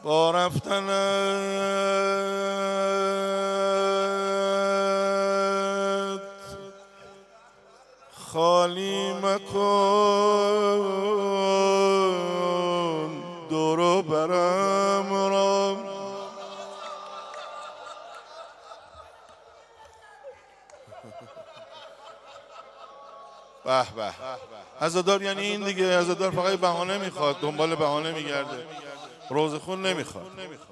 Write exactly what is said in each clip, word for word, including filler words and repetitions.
با رفتنت خالی مکن دور و برم را. به به عزادار یعنی این دیگه. عزادار فقط بهانه میخواد، دنبال بهانه میگرده، روزه خون نمیخواد.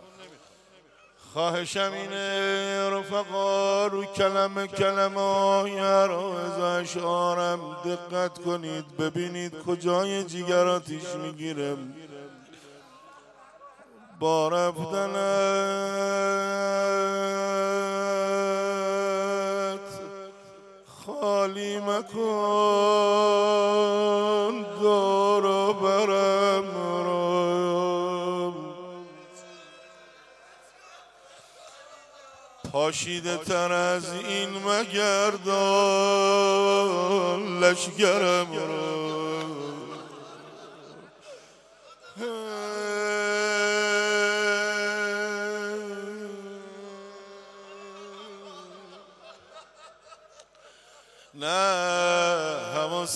خواهشم اینه رفقا رو کلمه کلمه های عرایض اشعارم دقت کنید، ببینید کجای جیگر آتیش میگیره. با رفتنت خالی مکن دور و برم را. پاشیده تر از این مگردان لشگرم را. نه حواست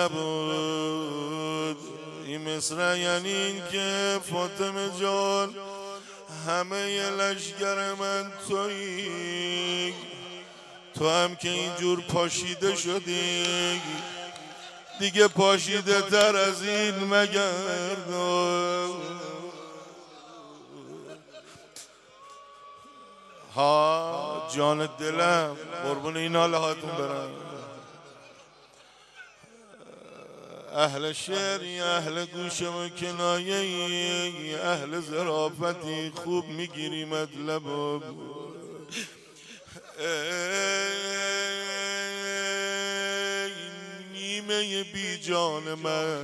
نبود این مصرع یعنی این که فاطمه جان همه لشگر من تویی، تو هم که اینجور پاشیده شدی دیگه پاشیده تر از این مگردان. ها جان دلم قربون این حال هاتون برم. اهل شعری، اهل گوشم و کنایه‌ای، اهل ظرافتی خوب میگیری مطلب. ای نیمه بی جان من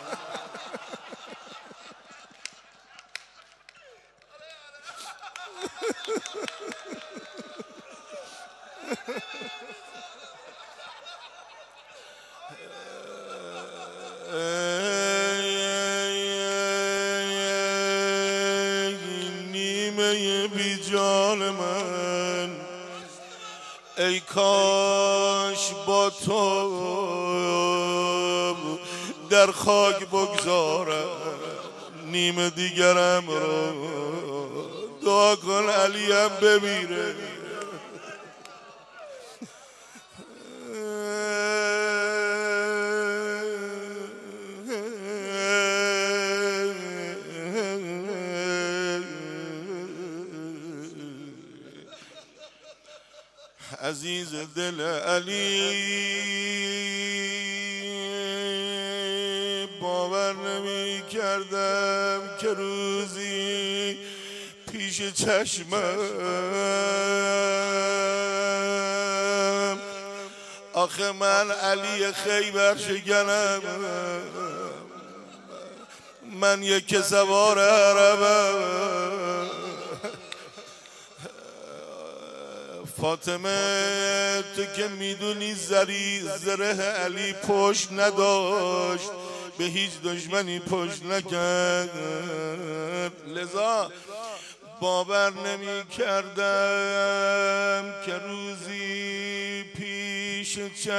نیمه بی جان من، ای کاش با تو در خاک بگذارم نیمه دیگرم رو. دعا کن علیم بمیره. عزیز دل علی باور نمی کردم که روزی پیش چشمم آخه من علی خیبر شکنم، من یک سوار عربم. فاطمه تو که میدونی زری زره علی پشت نداشت، به هیچ دشمنی پشت نکرد، لذا باور نمی کردم که روزی پیش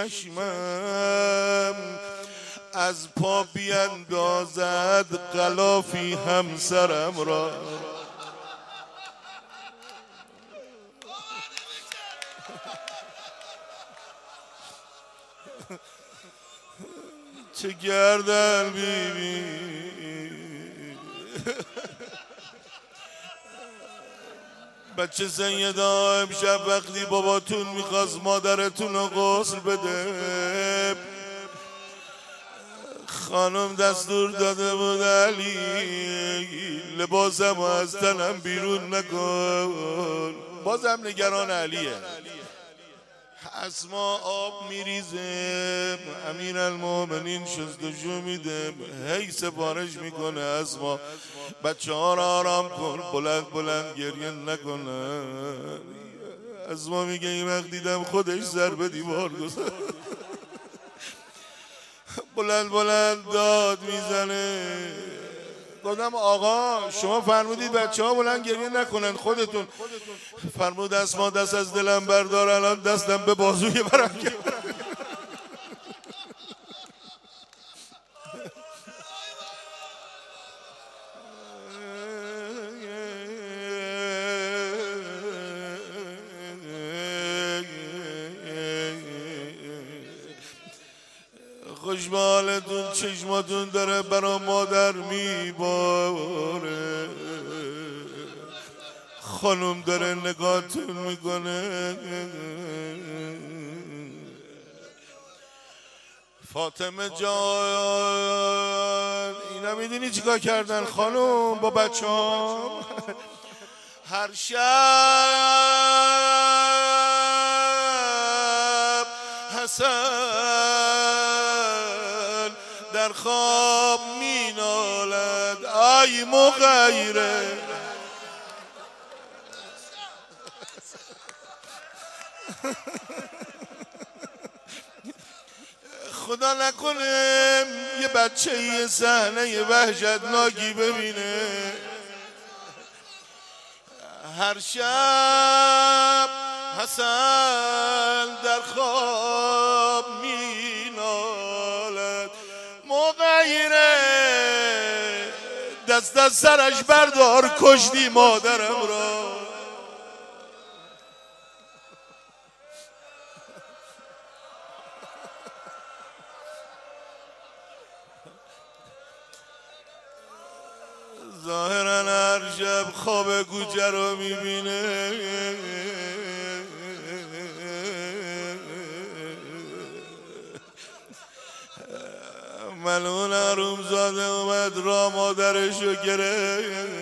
چشمم از پا بیندازد غلافی همسرم را. چه گردن بیبی بچه سیدا امشب وقتی باباتون میخواست مادرتون رو غسل بده، خانم دستور داده بود علی لباسم رو از تنم بیرون نکن. بازم نگران علیه. اسما آب میریزه، امیر المومنین شستشو میده، هی سفارش میکنه اسما بچه ها را آرام کن، بلند بلند گریه نکنه. اسما میگه این وقت دیدم خودش سر به دیوار گذاشت، بلند بلند داد میزنه گفتم آقا شما فرمودید بچه ها بلند گریه نکنن، خودتون فرمود اسما دست از دلم بردار، الان دستم به بازوی برم کرد. خوشبالتون چشماتون داره برا مادر میباره، خانم داره نگاهتون میکنه. فاطمه جان اینا میدونی چیکار کردن خانم با بچه ها؟ هر شب حسن در خواب مینالد ای مغیره. خدا نکنه یه بچه یه صحنه وحشتناکی ببینه. هر شب حسن در خواب مینالد مغیره، دست از سرش بردار کشتی مادرم را. ظاهرا هر شب خواب کوچه رو میبینه، ملعون حرومزاده اومد را مادرشو گرفت.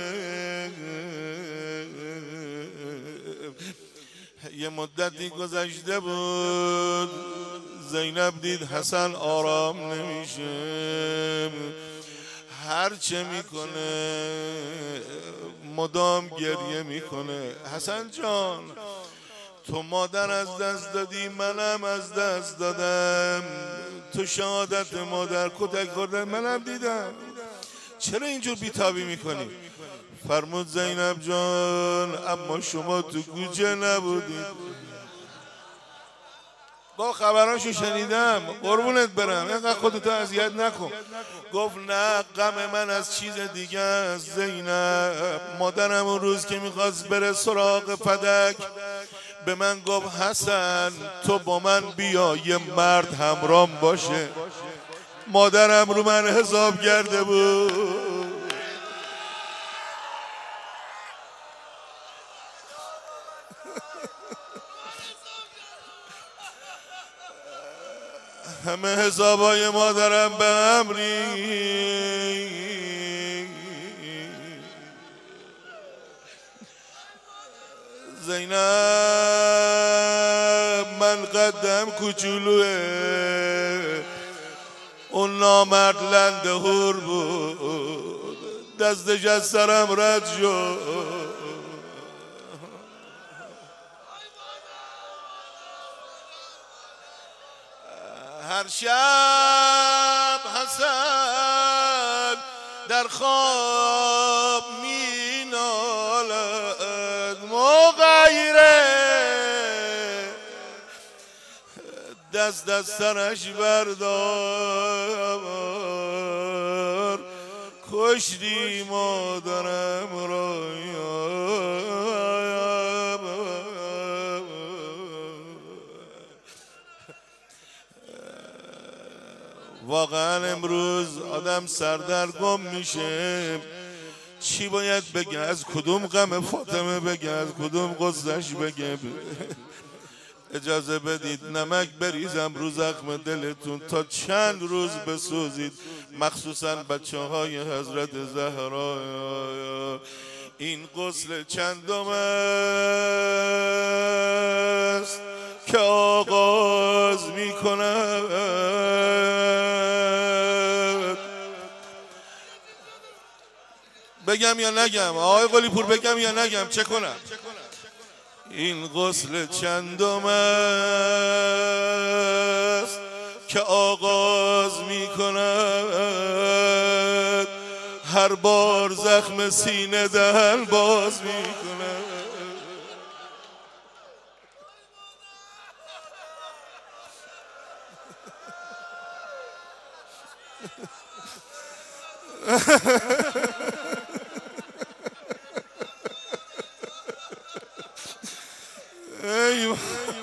یه مدتی گذشته بود، زینب دید حسن آرام نمیشه، هر چه میکنه مدام گریه میکنه. حسن جان تو مادر از دست دادی، منم از دست دادم، تو شهادت مادر کتک خوردن منم دیدم، چرا اینجور بیتابی میکنی؟ فرمود زینب جان اما شما تو کوچه نبودید. با خبراشو شنیدم قربونت برم، اینقدر خودتو اذیت نکن. گفت نه غم من از چیز دیگه است زینب. مادرم اون روز که میخواست بره سراغ فدک به من گفت حسن تو با من بیا یه مرد همرام باشه. مادرم رو من حساب کرده بود. همه حسابای مادرم به هم ریخت. زینب من قدم کوچولوه، اون نامرد لنده هور بود، دستش از سرم رد شد. هر شب حسن در خواب مینالد مغیره، دست از سرش بردار کشتی مادرم را. واقعا امروز آدم سردرگم میشه، چی باید بگه، از کدوم غم فاطمه بگه، از کدوم غصهش بگه. اجازه بدید نمک بریزم رو زخم دلتون تا چند روز بسوزید، مخصوصا بچه های حضرت زهرا. این غسل چندم است که آغاز میکنم. بگم یا نگم آقای قلی پور، بگم یا نگم، چه کنم؟ این غسل چندم است که آغاز می کند، هر بار زخم سینه دهن باز میکنم. ای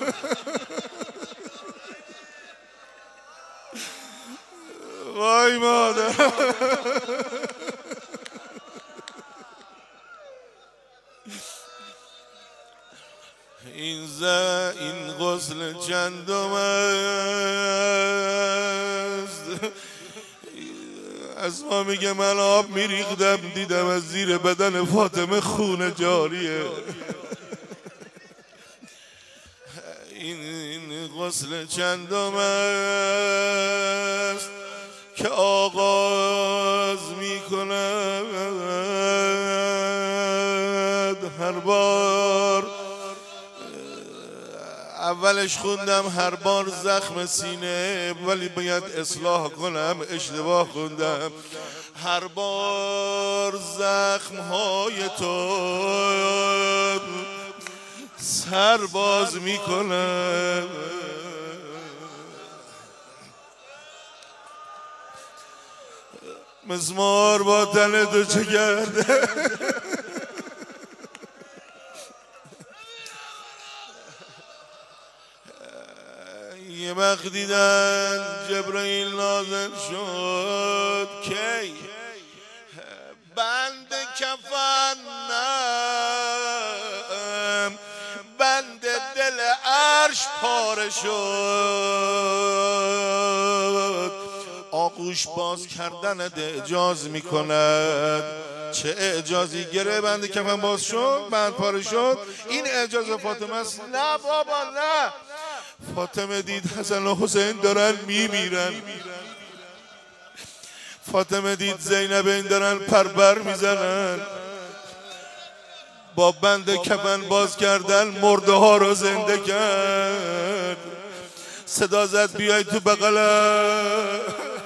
وای مادر. این ز این غسل چندم است؟ اسما میگه من آب میریختم دیدم از زیر بدن فاطمه خون جاریه. این این غسل چندم است که آغاز میکند هر بار. اولش خوندم هر بار زخم سینه، ولی باید اصلاح کنم، اشتباه خوندم. هر بار زخم های تو سر باز میکنم. مسمار با تن تو چه کرده؟ یه وقت دیدن جبرائیل نازل شد کی بند کفنم، بند دل عرش پاره شد. آغوش باز کردن اعجاز میکند. چه اعجازی؟ گره بند کفن باز شد، بند پاره شد. این اعجاز فاطمه است؟ نه بابا نه. فاطمه دید حسن و حسین دارن میمیرن. فاطمه دید زینب این دارن پربر میزنن. با بند کفن باز کردن مرده ها رو زنده کرد. صدا زد بیای تو بغلم.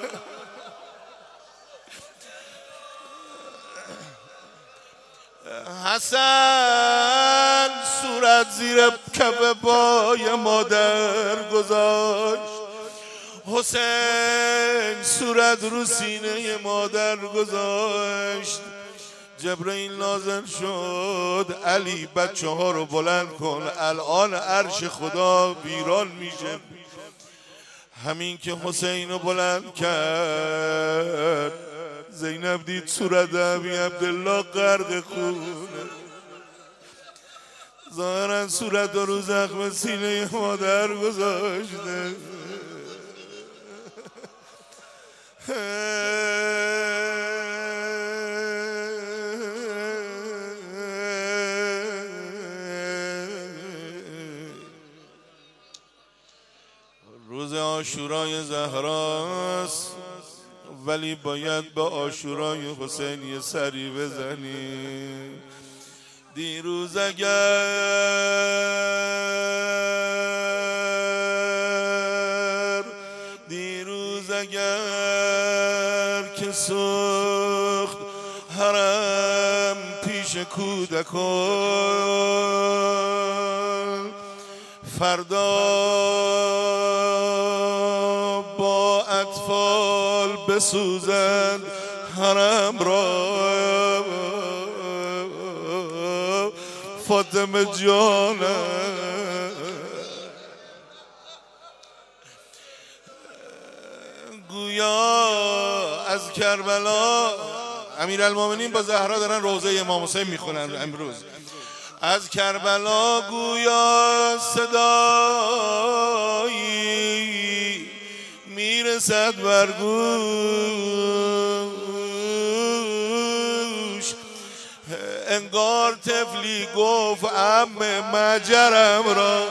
حسن صورت زیر کف پای مادر گذاشت. حسین صورت رو سینه مادر گذاشت. جبرائیل نازل شد علی بچه ها رو بلند کن، الان عرش خدا ویران میشه. همین که حسین رو بلند کرد، زینب دید صورت ابی عبدالله غرق خونه. ظاهرا صورت رو زخم سینه مادر گذاشته. روز عاشورای زهراست، ولی باید به عاشورای حسین یه سری بزنی. دیروز اگر دیروز اگر که سوخت حرم پیش کودکان، فردا با اطفال بسوزند حرم را. فاطمه جانم گویا از کربلا، امیرالمومنین با زهرا دارن روضه امام حسین میخونن امروز. از کربلا گویا صدایی میرسد بر گوش، انگار طفلی گفت عمه مجرم را.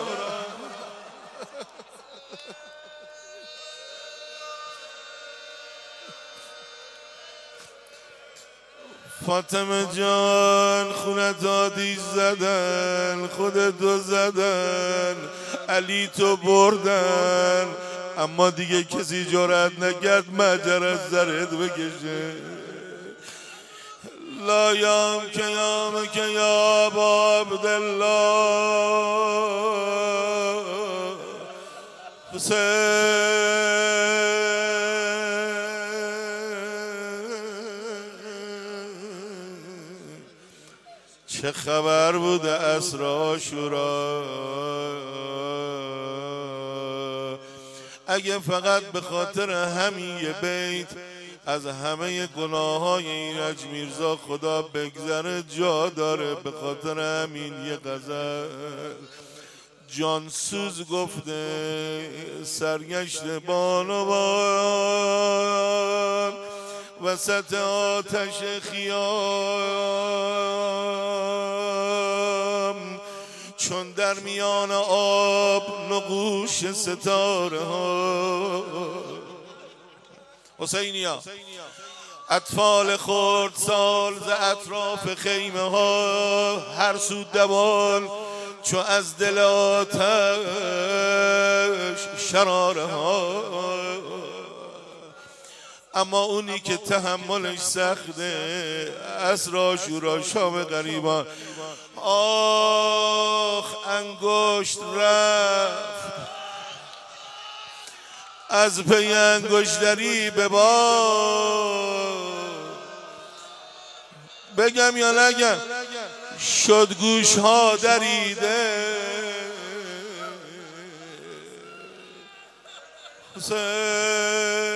فاطمه جان خونت آتیش زدن، خودتو زدن، علی تو بردن، اما دیگه کسی جرأت نکرد مجر از سرت بکشه. لا یام که یام که یا ابا عبدالله حسین. چه خبر بوده عصر عاشورا؟ اگه فقط به خاطر همین یه بیت از همه گناه های ایرج میرزا خدا بگذره جا داره. به خاطر همین یه غزل جانسوز گفته سرگشت بانوان وسط آتش خیام، چون در میان آب نقوش ستاره ها. حسینیا اطفال خرد سال ز اطراف خیمه ها، هر سو دوان چو از دل آتش شراره ها. اما اونی که تحملش سخته عصر عاشورا شام غریبان، آخ انگشت رفت از پی انگشتری به باد. بگم یا نگم؟ شد گوش ها دریده. حسین